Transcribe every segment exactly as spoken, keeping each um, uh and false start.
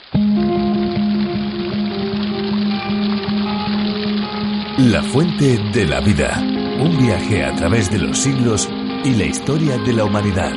La fuente de la vida. Un viaje a través de los siglos y la historia de la humanidad.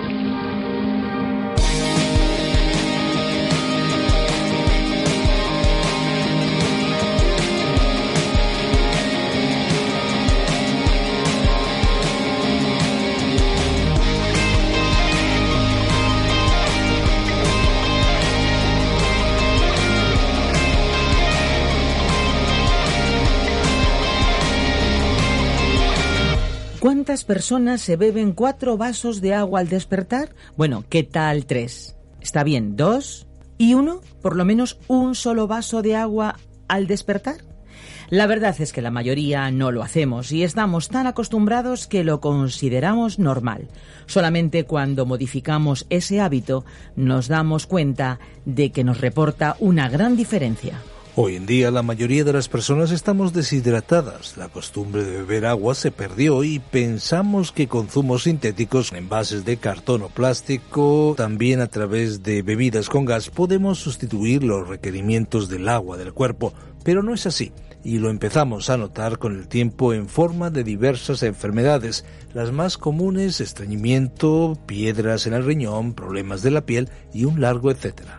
¿Cuántas personas se beben cuatro vasos de agua al despertar? Bueno, ¿qué tal tres? ¿Está bien dos? ¿Y uno? ¿Por lo menos un solo vaso de agua al despertar? La verdad es que la mayoría no lo hacemos y estamos tan acostumbrados que lo consideramos normal. Solamente cuando modificamos ese hábito nos damos cuenta de que nos reporta una gran diferencia. Hoy en día la mayoría de las personas estamos deshidratadas. La costumbre de beber agua se perdió y pensamos que con zumos sintéticos, envases de cartón o plástico, también a través de bebidas con gas, podemos sustituir los requerimientos del agua del cuerpo. Pero no es así, y lo empezamos a notar con el tiempo en forma de diversas enfermedades. Las más comunes: estreñimiento, piedras en el riñón, problemas de la piel y un largo etcétera.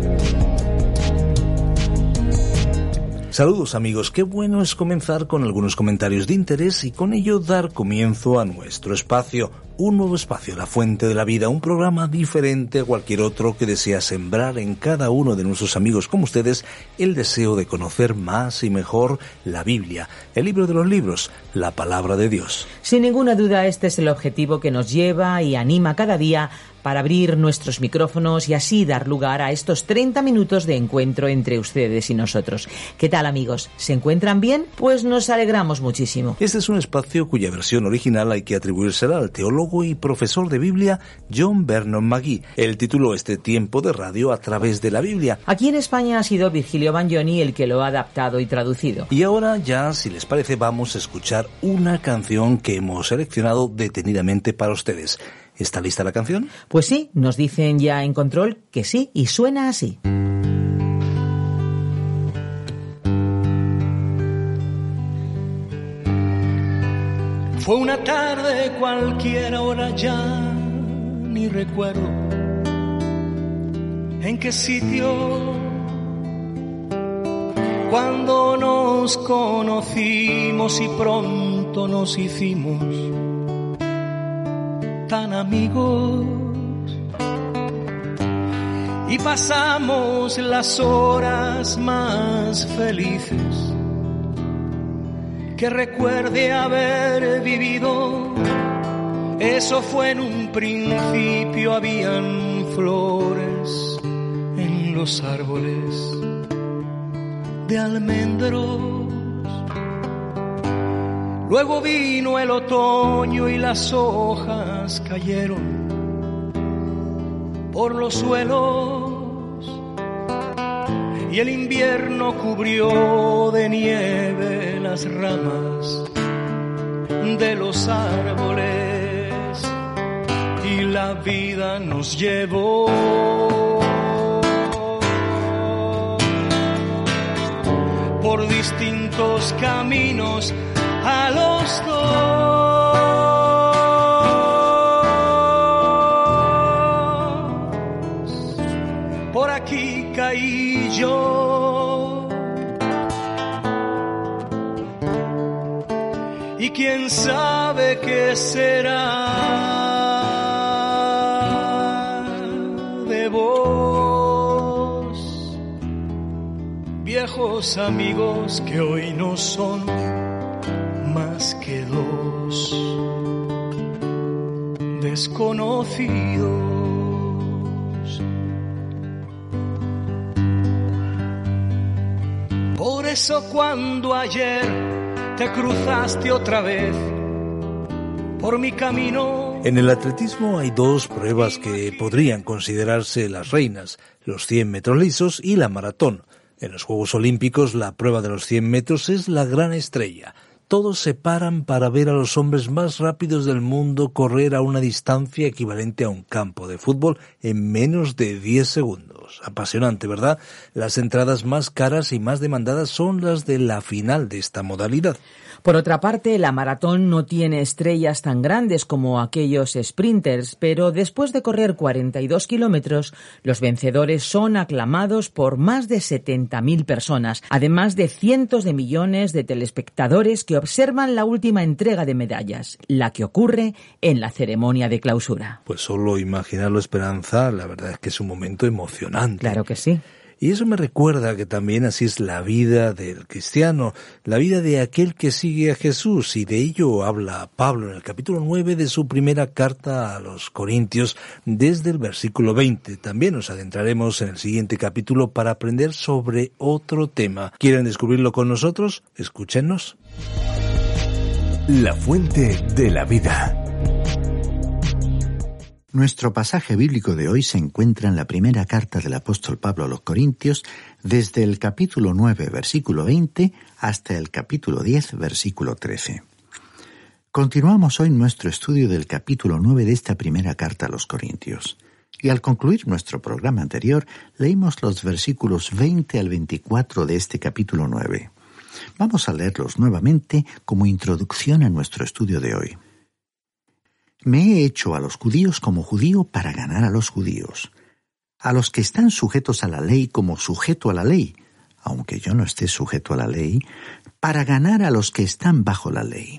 Saludos amigos, qué bueno es comenzar con algunos comentarios de interés y con ello dar comienzo a nuestro espacio, un nuevo espacio, La Fuente de la Vida, un programa diferente a cualquier otro que desea sembrar en cada uno de nuestros amigos como ustedes el deseo de conocer más y mejor la Biblia, el libro de los libros, la palabra de Dios. Sin ninguna duda este es el objetivo que nos lleva y anima cada día para abrir nuestros micrófonos y así dar lugar a estos treinta minutos de encuentro entre ustedes y nosotros. ¿Qué tal amigos? ¿Se encuentran bien? Pues nos alegramos muchísimo. Este es un espacio cuya versión original hay que atribuírsela al teólogo y profesor de Biblia John Vernon McGee. Él tituló este tiempo de radio A través de la Biblia. Aquí en España ha sido Virgilio Bagnoni el que lo ha adaptado y traducido. Y ahora ya, si les parece, vamos a escuchar una canción que hemos seleccionado detenidamente para ustedes. ¿Está lista la canción? Pues sí, nos dicen ya en control que sí, y suena así. Fue una tarde cualquiera, hora ya ni recuerdo en qué sitio, cuando nos conocimos y pronto nos hicimos tan amigos y pasamos las horas más felices que recuerde haber vivido. Eso fue en un principio, habían flores en los árboles de almendros. Luego vino el otoño y las hojas cayeron por los suelos y el invierno cubrió de nieve las ramas de los árboles y la vida nos llevó por distintos caminos a los dos. Por aquí caí yo y quién sabe qué será de vos, viejos amigos que hoy no son más que dos desconocidos. Por eso cuando ayer te cruzaste otra vez por mi camino. En el atletismo hay dos pruebas que podrían considerarse las reinas, los cien metros lisos y la maratón. En los Juegos Olímpicos la prueba de los cien metros es la gran estrella. Todos se paran para ver a los hombres más rápidos del mundo correr a una distancia equivalente a un campo de fútbol en menos de diez segundos. Apasionante, ¿verdad? Las entradas más caras y más demandadas son las de la final de esta modalidad. Por otra parte, la maratón no tiene estrellas tan grandes como aquellos sprinters, pero después de correr cuarenta y dos kilómetros, los vencedores son aclamados por más de setenta mil personas, además de cientos de millones de telespectadores que observan la última entrega de medallas, la que ocurre en la ceremonia de clausura. Pues solo imaginarlo, Esperanza, la verdad es que es un momento emocionante. Claro que sí. Y eso me recuerda que también así es la vida del cristiano, la vida de aquel que sigue a Jesús, y de ello habla Pablo en el capítulo nueve de su primera carta a los Corintios, desde el versículo veinte. También nos adentraremos en el siguiente capítulo para aprender sobre otro tema. ¿Quieren descubrirlo con nosotros? Escúchenos. La fuente de la vida. Nuestro pasaje bíblico de hoy se encuentra en la primera carta del apóstol Pablo a los Corintios, desde el capítulo nueve, versículo veinte, hasta el capítulo diez, versículo trece. Continuamos hoy nuestro estudio del capítulo nueve de esta primera carta a los Corintios. Y al concluir nuestro programa anterior, leímos los versículos veinte al veinticuatro de este capítulo nueve. Vamos a leerlos nuevamente como introducción a nuestro estudio de hoy. Me he hecho a los judíos como judío para ganar a los judíos, a los que están sujetos a la ley como sujeto a la ley, aunque yo no esté sujeto a la ley, para ganar a los que están bajo la ley,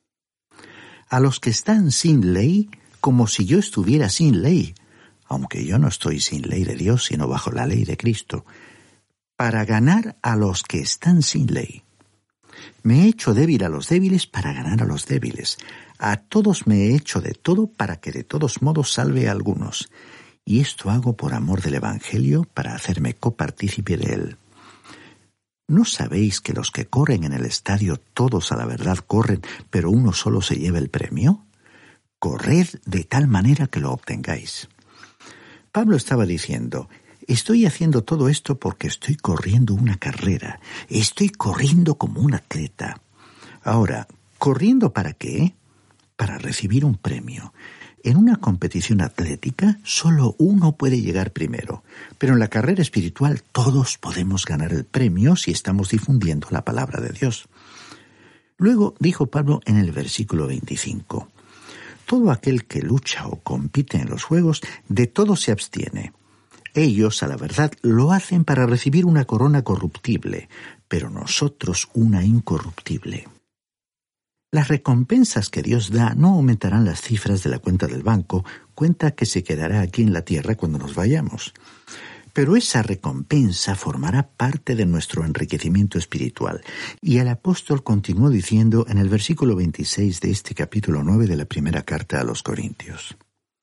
a los que están sin ley como si yo estuviera sin ley, aunque yo no estoy sin ley de Dios sino bajo la ley de Cristo, para ganar a los que están sin ley. Me he hecho débil a los débiles para ganar a los débiles. A todos me he hecho de todo para que de todos modos salve a algunos. Y esto hago por amor del Evangelio para hacerme copartícipe de él. ¿No sabéis que los que corren en el estadio todos a la verdad corren, pero uno solo se lleva el premio? Corred de tal manera que lo obtengáis. Pablo estaba diciendo: estoy haciendo todo esto porque estoy corriendo una carrera. Estoy corriendo como un atleta. Ahora, ¿corriendo para qué? Para recibir un premio. En una competición atlética, solo uno puede llegar primero, pero en la carrera espiritual todos podemos ganar el premio si estamos difundiendo la palabra de Dios. Luego dijo Pablo en el versículo veinticinco, todo aquel que lucha o compite en los juegos, de todo se abstiene. Ellos, a la verdad, lo hacen para recibir una corona corruptible, pero nosotros una incorruptible. Las recompensas que Dios da no aumentarán las cifras de la cuenta del banco, cuenta que se quedará aquí en la tierra cuando nos vayamos. Pero esa recompensa formará parte de nuestro enriquecimiento espiritual. Y el apóstol continuó diciendo en el versículo veintiséis de este capítulo nueve de la primera carta a los Corintios.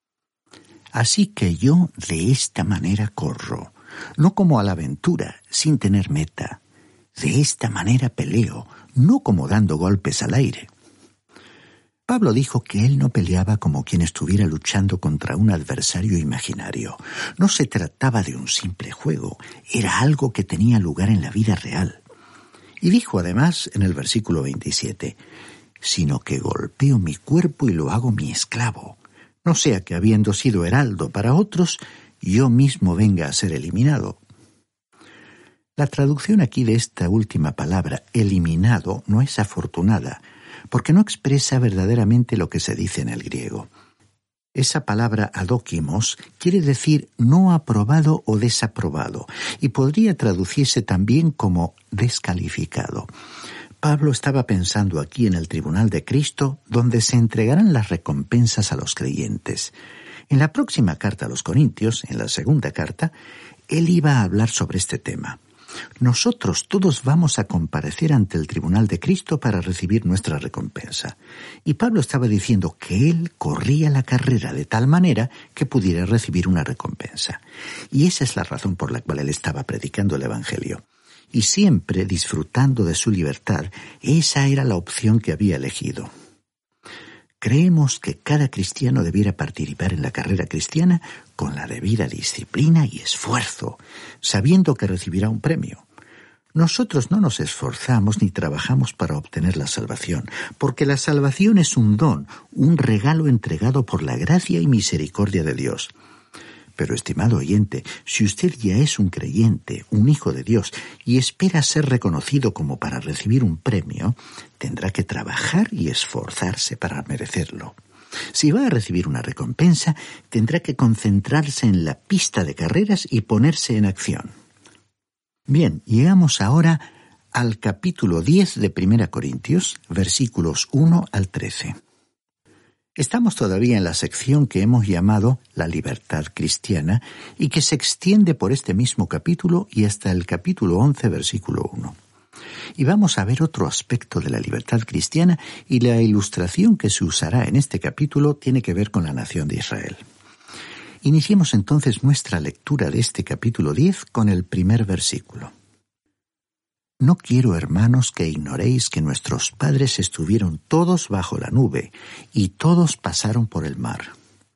Así que yo de esta manera corro, no como a la aventura, sin tener meta. De esta manera peleo, no como dando golpes al aire. Pablo dijo que él no peleaba como quien estuviera luchando contra un adversario imaginario. No se trataba de un simple juego, era algo que tenía lugar en la vida real. Y dijo además en el versículo veintisiete, sino que golpeo mi cuerpo y lo hago mi esclavo, no sea que habiendo sido heraldo para otros, yo mismo venga a ser eliminado. La traducción aquí de esta última palabra, eliminado, no es afortunada, porque no expresa verdaderamente lo que se dice en el griego. Esa palabra adóquimos quiere decir no aprobado o desaprobado, y podría traducirse también como descalificado. Pablo estaba pensando aquí en el tribunal de Cristo, donde se entregarán las recompensas a los creyentes. En la próxima carta a los Corintios, en la segunda carta, él iba a hablar sobre este tema. Nosotros todos vamos a comparecer ante el tribunal de Cristo para recibir nuestra recompensa. Y Pablo estaba diciendo que él corría la carrera de tal manera que pudiera recibir una recompensa. Y esa es la razón por la cual él estaba predicando el Evangelio. Y siempre disfrutando de su libertad, esa era la opción que había elegido. Creemos que cada cristiano debiera participar en la carrera cristiana con la debida disciplina y esfuerzo, sabiendo que recibirá un premio. Nosotros no nos esforzamos ni trabajamos para obtener la salvación, porque la salvación es un don, un regalo entregado por la gracia y misericordia de Dios. Pero, estimado oyente, si usted ya es un creyente, un hijo de Dios, y espera ser reconocido como para recibir un premio, tendrá que trabajar y esforzarse para merecerlo. Si va a recibir una recompensa, tendrá que concentrarse en la pista de carreras y ponerse en acción. Bien, llegamos ahora al capítulo diez de Primera Corintios, versículos uno al trece. Estamos todavía en la sección que hemos llamado la libertad cristiana y que se extiende por este mismo capítulo y hasta el capítulo once, versículo uno. Y vamos a ver otro aspecto de la libertad cristiana, y la ilustración que se usará en este capítulo tiene que ver con la nación de Israel. Iniciemos entonces nuestra lectura de este capítulo diez con el primer versículo. No quiero, hermanos, que ignoréis que nuestros padres estuvieron todos bajo la nube, y todos pasaron por el mar.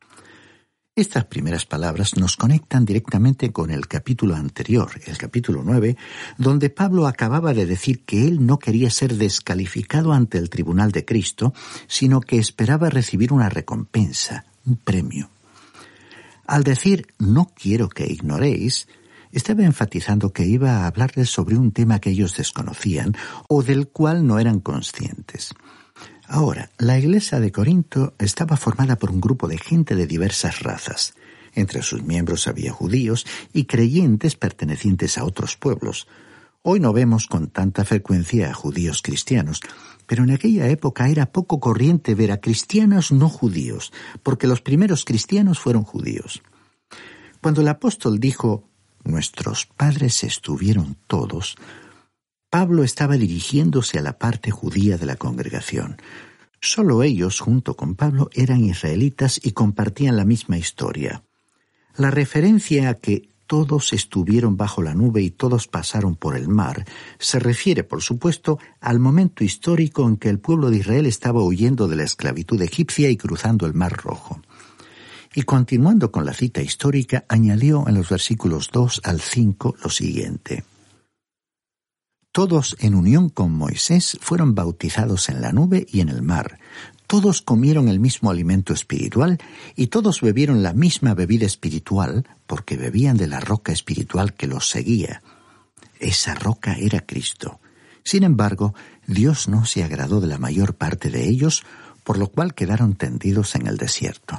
Estas primeras palabras nos conectan directamente con el capítulo anterior, el capítulo nueve, donde Pablo acababa de decir que él no quería ser descalificado ante el tribunal de Cristo, sino que esperaba recibir una recompensa, un premio. Al decir «no quiero que ignoréis», estaba enfatizando que iba a hablarles sobre un tema que ellos desconocían o del cual no eran conscientes. Ahora, la iglesia de Corinto estaba formada por un grupo de gente de diversas razas. Entre sus miembros había judíos y creyentes pertenecientes a otros pueblos. Hoy no vemos con tanta frecuencia a judíos cristianos, pero en aquella época era poco corriente ver a cristianos no judíos, porque los primeros cristianos fueron judíos. Cuando el apóstol dijo, «Nuestros padres estuvieron todos», Pablo estaba dirigiéndose a la parte judía de la congregación. Solo ellos, junto con Pablo, eran israelitas y compartían la misma historia. La referencia a que todos estuvieron bajo la nube y todos pasaron por el mar se refiere, por supuesto, al momento histórico en que el pueblo de Israel estaba huyendo de la esclavitud egipcia y cruzando el Mar Rojo. Y continuando con la cita histórica, añadió en los versículos dos al cinco lo siguiente. Todos en unión con Moisés fueron bautizados en la nube y en el mar. Todos comieron el mismo alimento espiritual y todos bebieron la misma bebida espiritual porque bebían de la roca espiritual que los seguía. Esa roca era Cristo. Sin embargo, Dios no se agradó de la mayor parte de ellos, por lo cual quedaron tendidos en el desierto.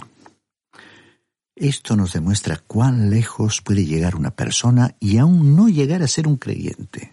Esto nos demuestra cuán lejos puede llegar una persona y aún no llegar a ser un creyente.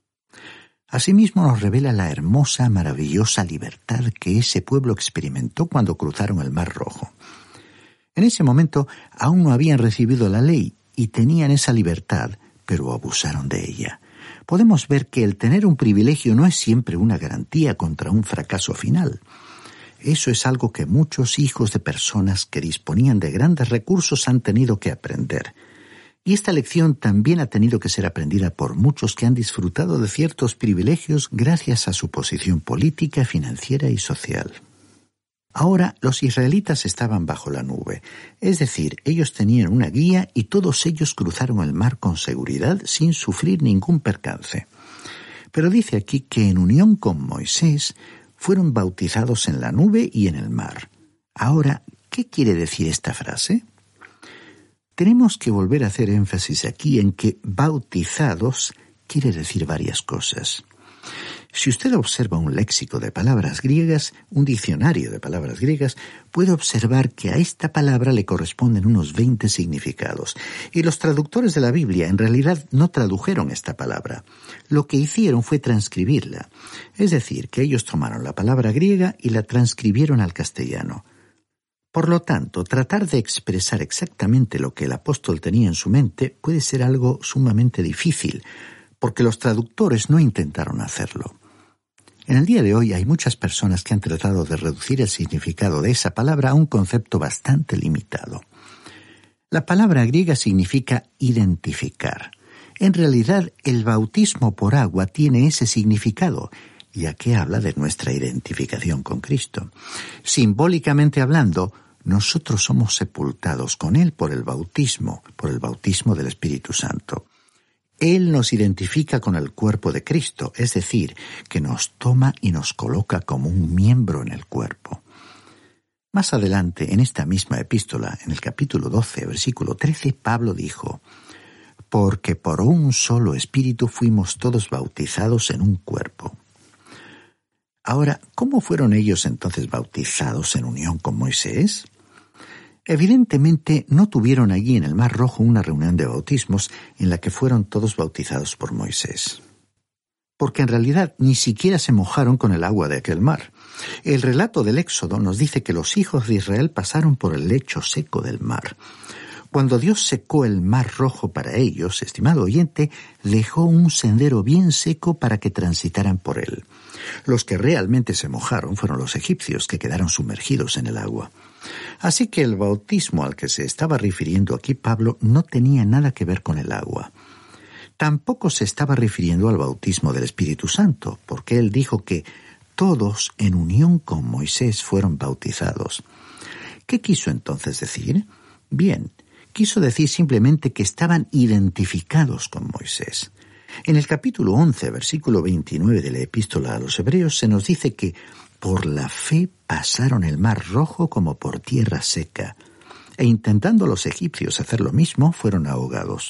Asimismo nos revela la hermosa, maravillosa libertad que ese pueblo experimentó cuando cruzaron el Mar Rojo. En ese momento aún no habían recibido la ley y tenían esa libertad, pero abusaron de ella. Podemos ver que el tener un privilegio no es siempre una garantía contra un fracaso final. Eso es algo que muchos hijos de personas que disponían de grandes recursos han tenido que aprender. Y esta lección también ha tenido que ser aprendida por muchos que han disfrutado de ciertos privilegios gracias a su posición política, financiera y social. Ahora los israelitas estaban bajo la nube, es decir, ellos tenían una guía y todos ellos cruzaron el mar con seguridad sin sufrir ningún percance. Pero dice aquí que en unión con Moisés fueron bautizados en la nube y en el mar. Ahora, ¿qué quiere decir esta frase? Tenemos que volver a hacer énfasis aquí en que bautizados quiere decir varias cosas. Si usted observa un léxico de palabras griegas, un diccionario de palabras griegas, puede observar que a esta palabra le corresponden unos veinte significados. Y los traductores de la Biblia en realidad no tradujeron esta palabra. Lo que hicieron fue transcribirla. Es decir, que ellos tomaron la palabra griega y la transcribieron al castellano. Por lo tanto, tratar de expresar exactamente lo que el apóstol tenía en su mente puede ser algo sumamente difícil, porque los traductores no intentaron hacerlo. En el día de hoy hay muchas personas que han tratado de reducir el significado de esa palabra a un concepto bastante limitado. La palabra griega significa identificar. En realidad, el bautismo por agua tiene ese significado, ya que habla de nuestra identificación con Cristo. Simbólicamente hablando, nosotros somos sepultados con Él por el bautismo, por el bautismo del Espíritu Santo. Él nos identifica con el cuerpo de Cristo, es decir, que nos toma y nos coloca como un miembro en el cuerpo. Más adelante, en esta misma epístola, en el capítulo doce, versículo trece, Pablo dijo: «Porque por un solo espíritu fuimos todos bautizados en un cuerpo». Ahora, ¿cómo fueron ellos entonces bautizados en unión con Moisés? Evidentemente no tuvieron allí en el Mar Rojo una reunión de bautismos en la que fueron todos bautizados por Moisés. Porque en realidad ni siquiera se mojaron con el agua de aquel mar. El relato del Éxodo nos dice que los hijos de Israel pasaron por el lecho seco del mar. Cuando Dios secó el Mar Rojo para ellos, estimado oyente, dejó un sendero bien seco para que transitaran por él. Los que realmente se mojaron fueron los egipcios, que quedaron sumergidos en el agua. Así que el bautismo al que se estaba refiriendo aquí Pablo no tenía nada que ver con el agua. Tampoco se estaba refiriendo al bautismo del Espíritu Santo, porque él dijo que todos en unión con Moisés fueron bautizados. ¿Qué quiso entonces decir? Bien, quiso decir simplemente que estaban identificados con Moisés. En el capítulo once, versículo veintinueve de la Epístola a los Hebreos se nos dice que por la fe pasaron el Mar Rojo como por tierra seca, e intentando los egipcios hacer lo mismo, fueron ahogados.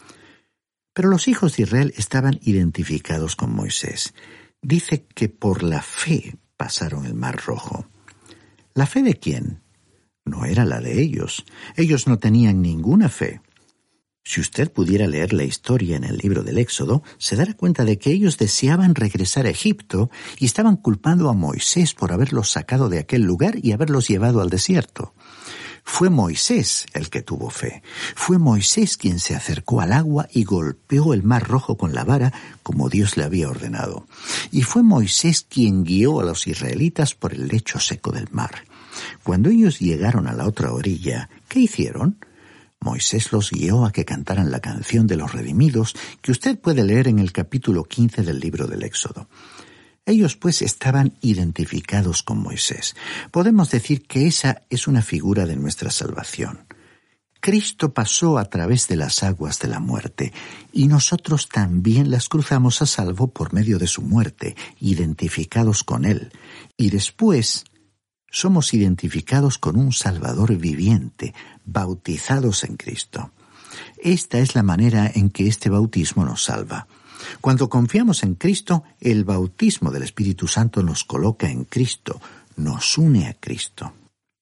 Pero los hijos de Israel estaban identificados con Moisés. Dice que por la fe pasaron el Mar Rojo. ¿La fe de quién? No era la de ellos. Ellos no tenían ninguna fe. Si usted pudiera leer la historia en el libro del Éxodo, se dará cuenta de que ellos deseaban regresar a Egipto y estaban culpando a Moisés por haberlos sacado de aquel lugar y haberlos llevado al desierto. Fue Moisés el que tuvo fe. Fue Moisés quien se acercó al agua y golpeó el Mar Rojo con la vara como Dios le había ordenado. Y fue Moisés quien guió a los israelitas por el lecho seco del mar. Cuando ellos llegaron a la otra orilla, ¿qué hicieron? Moisés los guió a que cantaran la canción de los redimidos, que usted puede leer en el capítulo quince del libro del Éxodo. Ellos pues estaban identificados con Moisés. Podemos decir que esa es una figura de nuestra salvación. Cristo pasó a través de las aguas de la muerte, y nosotros también las cruzamos a salvo por medio de su muerte, identificados con Él, y después somos identificados con un Salvador viviente, bautizados en Cristo. Esta es la manera en que este bautismo nos salva. Cuando confiamos en Cristo, el bautismo del Espíritu Santo nos coloca en Cristo, nos une a Cristo.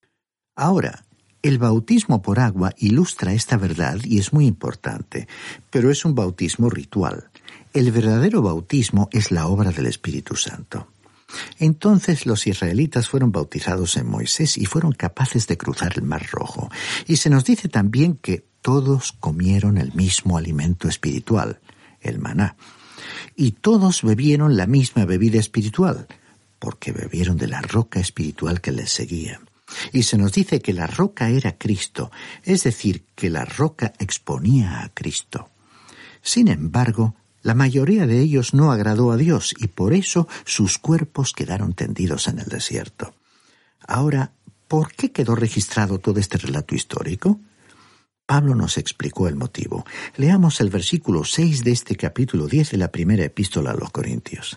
Ahora, el bautismo por agua ilustra esta verdad y es muy importante, pero es un bautismo ritual. El verdadero bautismo es la obra del Espíritu Santo. Entonces los israelitas fueron bautizados en Moisés y fueron capaces de cruzar el Mar Rojo. Y se nos dice también que todos comieron el mismo alimento espiritual, el maná. Y todos bebieron la misma bebida espiritual, porque bebieron de la roca espiritual que les seguía. Y se nos dice que la roca era Cristo, es decir, que la roca exponía a Cristo. Sin embargo, la mayoría de ellos no agradó a Dios y por eso sus cuerpos quedaron tendidos en el desierto. Ahora, ¿por qué quedó registrado todo este relato histórico? Pablo nos explicó el motivo. Leamos el versículo seis de este capítulo diez de la primera epístola a los Corintios.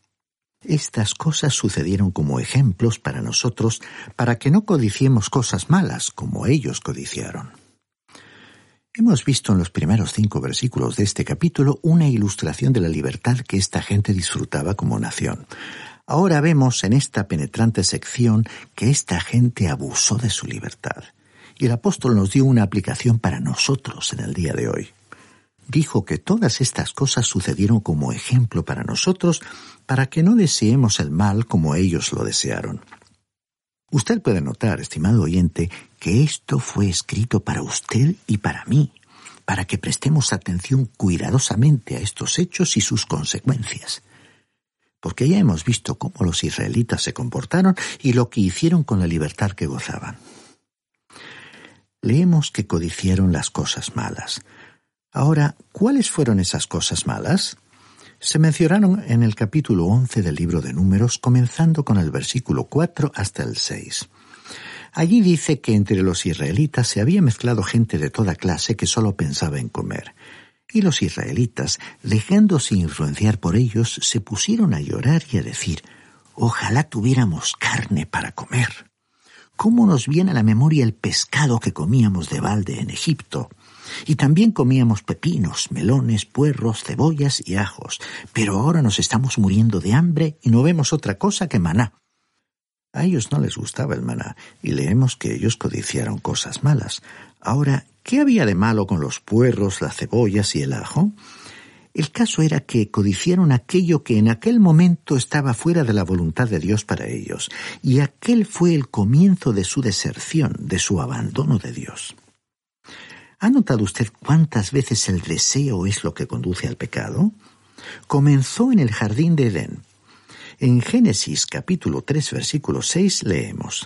Estas cosas sucedieron como ejemplos para nosotros, para que no codiciemos cosas malas como ellos codiciaron. Hemos visto en los primeros cinco versículos de este capítulo una ilustración de la libertad que esta gente disfrutaba como nación. Ahora vemos en esta penetrante sección que esta gente abusó de su libertad. Y el apóstol nos dio una aplicación para nosotros en el día de hoy. Dijo que todas estas cosas sucedieron como ejemplo para nosotros, para que no deseemos el mal como ellos lo desearon. Usted puede notar, estimado oyente, que esto fue escrito para usted y para mí, para que prestemos atención cuidadosamente a estos hechos y sus consecuencias. Porque ya hemos visto cómo los israelitas se comportaron y lo que hicieron con la libertad que gozaban. Leemos que codiciaron las cosas malas. Ahora, ¿cuáles fueron esas cosas malas? Se mencionaron en el capítulo once del libro de Números, comenzando con el versículo cuatro hasta el seis. Allí dice que entre los israelitas se había mezclado gente de toda clase que solo pensaba en comer. Y los israelitas, dejándose influenciar por ellos, se pusieron a llorar y a decir: «Ojalá tuviéramos carne para comer. ¿Cómo nos viene a la memoria el pescado que comíamos de balde en Egipto? Y también comíamos pepinos, melones, puerros, cebollas y ajos. Pero ahora nos estamos muriendo de hambre y no vemos otra cosa que maná». A ellos no les gustaba el maná, y leemos que ellos codiciaron cosas malas. Ahora, ¿qué había de malo con los puerros, las cebollas y el ajo? El caso era que codiciaron aquello que en aquel momento estaba fuera de la voluntad de Dios para ellos, y aquel fue el comienzo de su deserción, de su abandono de Dios. ¿Ha notado usted cuántas veces el deseo es lo que conduce al pecado? Comenzó en el jardín de Edén. En Génesis capítulo tres, versículo seis leemos: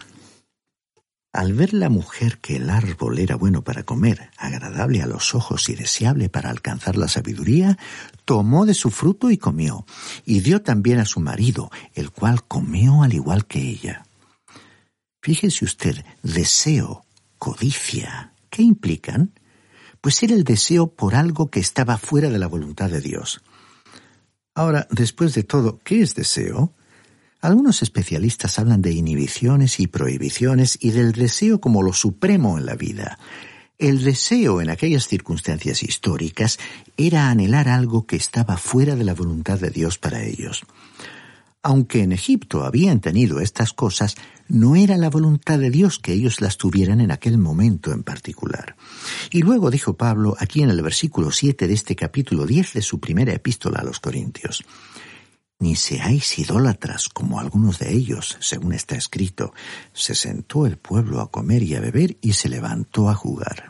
«Al ver la mujer que el árbol era bueno para comer, agradable a los ojos y deseable para alcanzar la sabiduría, tomó de su fruto y comió, y dio también a su marido, el cual comió al igual que ella». Fíjese usted, deseo, codicia, ¿qué implican? Pues era el deseo por algo que estaba fuera de la voluntad de Dios. Ahora, después de todo, ¿qué es deseo? Algunos especialistas hablan de inhibiciones y prohibiciones y del deseo como lo supremo en la vida. El deseo en aquellas circunstancias históricas era anhelar algo que estaba fuera de la voluntad de Dios para ellos. Aunque en Egipto habían tenido estas cosas, no era la voluntad de Dios que ellos las tuvieran en aquel momento en particular. Y luego dijo Pablo, aquí en el versículo siete de este capítulo diez de su primera epístola a los Corintios: «Ni seáis idólatras como algunos de ellos, según está escrito, se sentó el pueblo a comer y a beber y se levantó a jugar».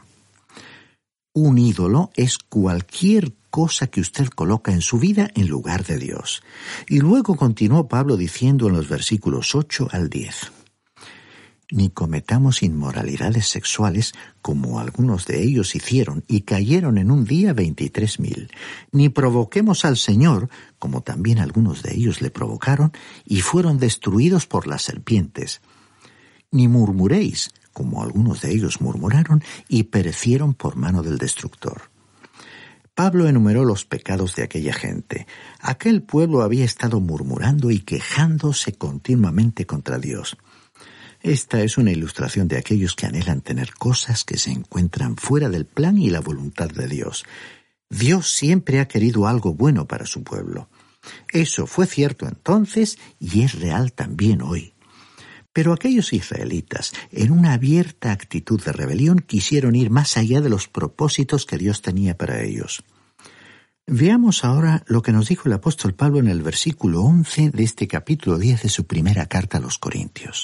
Un ídolo es cualquier cosa que usted coloca en su vida en lugar de Dios. Y luego continuó Pablo diciendo en los versículos ocho al diez: «Ni cometamos inmoralidades sexuales, como algunos de ellos hicieron, y cayeron en un día veintitrés mil. Ni provoquemos al Señor, como también algunos de ellos le provocaron, y fueron destruidos por las serpientes. Ni murmuréis, como algunos de ellos murmuraron, y perecieron por mano del destructor». Pablo enumeró los pecados de aquella gente. Aquel pueblo había estado murmurando y quejándose continuamente contra Dios. Esta es una ilustración de aquellos que anhelan tener cosas que se encuentran fuera del plan y la voluntad de Dios. Dios siempre ha querido algo bueno para su pueblo. Eso fue cierto entonces y es real también hoy. Pero aquellos israelitas, en una abierta actitud de rebelión, quisieron ir más allá de los propósitos que Dios tenía para ellos. Veamos ahora lo que nos dijo el apóstol Pablo en el versículo once de este capítulo diez de su primera carta a los Corintios.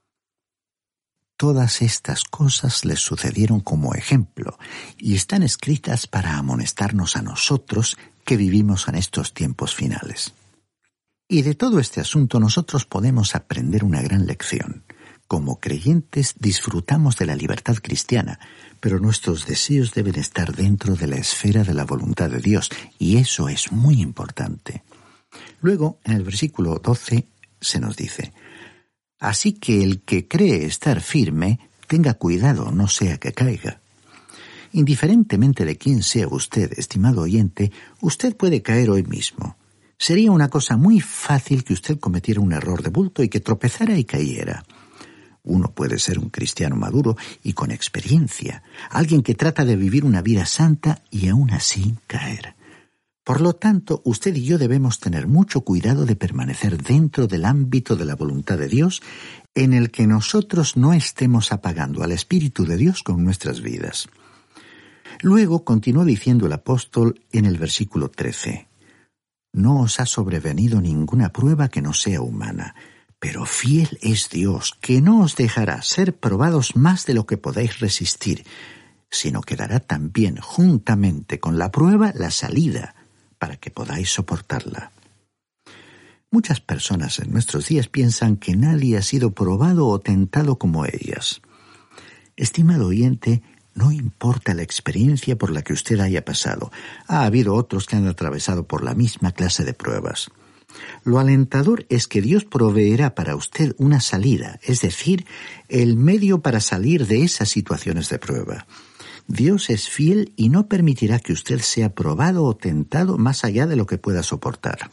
Todas estas cosas les sucedieron como ejemplo y están escritas para amonestarnos a nosotros que vivimos en estos tiempos finales. Y de todo este asunto nosotros podemos aprender una gran lección. Como creyentes disfrutamos de la libertad cristiana, pero nuestros deseos deben estar dentro de la esfera de la voluntad de Dios, y eso es muy importante. Luego, en el versículo doce, se nos dice: «Así que el que cree estar firme, tenga cuidado, no sea que caiga». Indiferentemente de quién sea usted, estimado oyente, usted puede caer hoy mismo. Sería una cosa muy fácil que usted cometiera un error de bulto y que tropezara y cayera. Uno puede ser un cristiano maduro y con experiencia, alguien que trata de vivir una vida santa y aún así caer. Por lo tanto, usted y yo debemos tener mucho cuidado de permanecer dentro del ámbito de la voluntad de Dios, en el que nosotros no estemos apagando al Espíritu de Dios con nuestras vidas. Luego continuó diciendo el apóstol en el versículo trece: «No os ha sobrevenido ninguna prueba que no sea humana, pero fiel es Dios, que no os dejará ser probados más de lo que podáis resistir, sino que dará también juntamente con la prueba la salida, para que podáis soportarla». Muchas personas en nuestros días piensan que nadie ha sido probado o tentado como ellas. Estimado oyente, no importa la experiencia por la que usted haya pasado, ha habido otros que han atravesado por la misma clase de pruebas. Lo alentador es que Dios proveerá para usted una salida, es decir, el medio para salir de esas situaciones de prueba. Dios es fiel y no permitirá que usted sea probado o tentado más allá de lo que pueda soportar.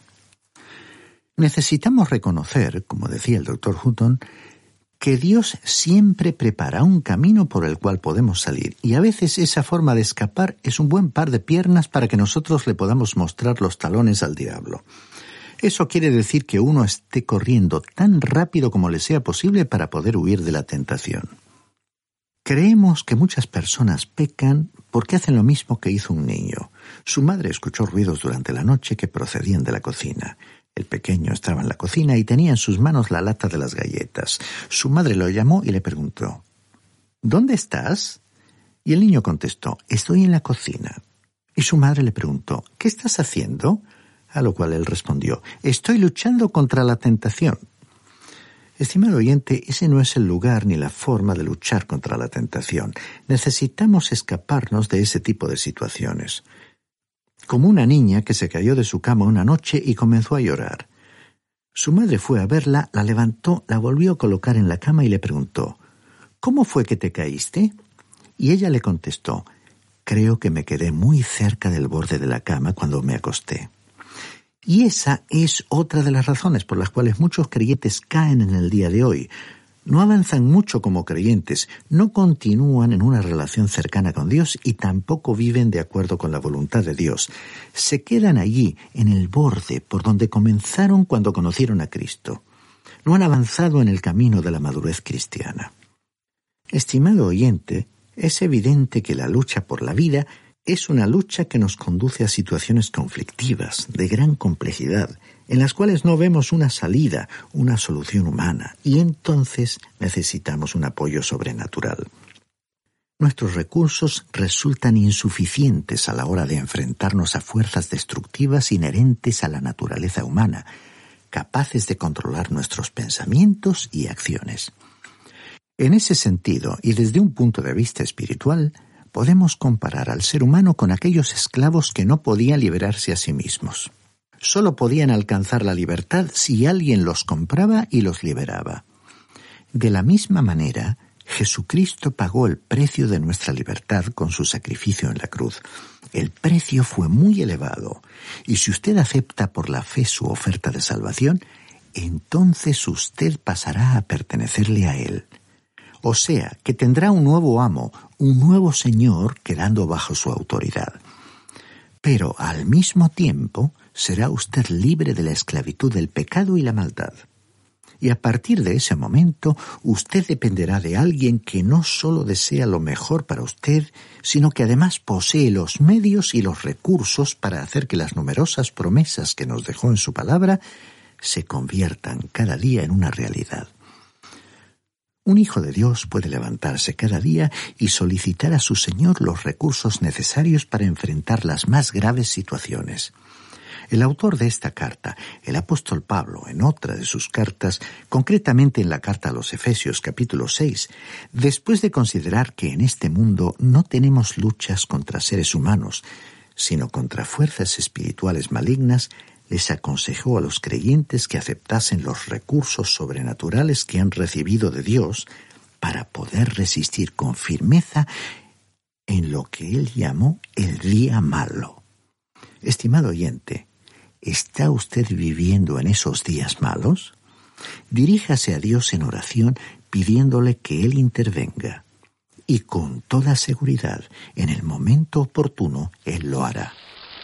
Necesitamos reconocer, como decía el doctor Hutton, que Dios siempre prepara un camino por el cual podemos salir, y a veces esa forma de escapar es un buen par de piernas para que nosotros le podamos mostrar los talones al diablo. Eso quiere decir que uno esté corriendo tan rápido como le sea posible para poder huir de la tentación. Creemos que muchas personas pecan porque hacen lo mismo que hizo un niño. Su madre escuchó ruidos durante la noche que procedían de la cocina. El pequeño estaba en la cocina y tenía en sus manos la lata de las galletas. Su madre lo llamó y le preguntó, ¿dónde estás? Y el niño contestó, estoy en la cocina. Y su madre le preguntó, ¿qué estás haciendo? A lo cual él respondió, estoy luchando contra la tentación. Estimado oyente, ese no es el lugar ni la forma de luchar contra la tentación. Necesitamos escaparnos de ese tipo de situaciones. Como una niña que se cayó de su cama una noche y comenzó a llorar. Su madre fue a verla, la levantó, la volvió a colocar en la cama y le preguntó, ¿cómo fue que te caíste? Y ella le contestó, creo que me quedé muy cerca del borde de la cama cuando me acosté. Y esa es otra de las razones por las cuales muchos creyentes caen en el día de hoy. No avanzan mucho como creyentes, no continúan en una relación cercana con Dios y tampoco viven de acuerdo con la voluntad de Dios. Se quedan allí, en el borde, por donde comenzaron cuando conocieron a Cristo. No han avanzado en el camino de la madurez cristiana. Estimado oyente, es evidente que la lucha por la vida es una lucha que nos conduce a situaciones conflictivas, de gran complejidad, en las cuales no vemos una salida, una solución humana, y entonces necesitamos un apoyo sobrenatural. Nuestros recursos resultan insuficientes a la hora de enfrentarnos a fuerzas destructivas inherentes a la naturaleza humana, capaces de controlar nuestros pensamientos y acciones. En ese sentido, y desde un punto de vista espiritual, podemos comparar al ser humano con aquellos esclavos que no podían liberarse a sí mismos. Solo podían alcanzar la libertad si alguien los compraba y los liberaba. De la misma manera, Jesucristo pagó el precio de nuestra libertad con su sacrificio en la cruz. El precio fue muy elevado, y si usted acepta por la fe su oferta de salvación, entonces usted pasará a pertenecerle a Él. O sea, que tendrá un nuevo amo, un nuevo Señor quedando bajo su autoridad. Pero al mismo tiempo será usted libre de la esclavitud del pecado y la maldad. Y a partir de ese momento, usted dependerá de alguien que no solo desea lo mejor para usted, sino que además posee los medios y los recursos para hacer que las numerosas promesas que nos dejó en su palabra se conviertan cada día en una realidad. Un hijo de Dios puede levantarse cada día y solicitar a su Señor los recursos necesarios para enfrentar las más graves situaciones. El autor de esta carta, el apóstol Pablo, en otra de sus cartas, concretamente en la carta a los Efesios capítulo seis, después de considerar que en este mundo no tenemos luchas contra seres humanos, sino contra fuerzas espirituales malignas, les aconsejó a los creyentes que aceptasen los recursos sobrenaturales que han recibido de Dios para poder resistir con firmeza en lo que él llamó el día malo. Estimado oyente, ¿está usted viviendo en esos días malos? Diríjase a Dios en oración pidiéndole que Él intervenga. Y con toda seguridad, en el momento oportuno, Él lo hará.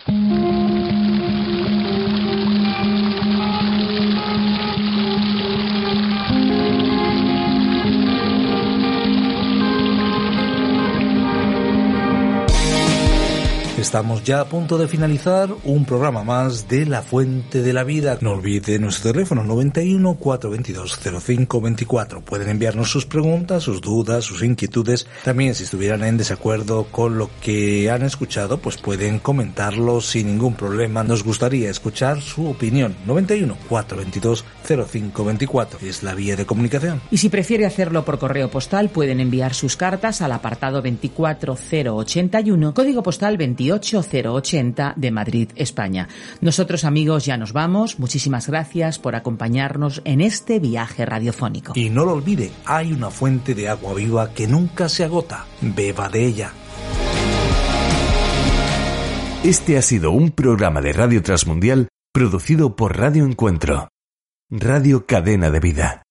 Estamos ya a punto de finalizar un programa más de La Fuente de la Vida. No olvide nuestro teléfono noventa y uno, cuatrocientos veintidós, cero cinco veinticuatro. Pueden enviarnos sus preguntas, sus dudas, sus inquietudes. También si estuvieran en desacuerdo con lo que han escuchado, pues pueden comentarlo sin ningún problema. Nos gustaría escuchar su opinión. noventa y uno, cuatrocientos veintidós, cero cinco veinticuatro es la vía de comunicación. Y si prefiere hacerlo por correo postal, pueden enviar sus cartas al apartado veinticuatro cero ochenta y uno, código postal veintiocho cero ochenta de Madrid, España. Nosotros, amigos, ya nos vamos. Muchísimas gracias por acompañarnos en este viaje radiofónico. Y no lo olvide, hay una fuente de agua viva que nunca se agota. Beba de ella. Este ha sido un programa de Radio Transmundial producido por Radio Encuentro, Radio Cadena de Vida.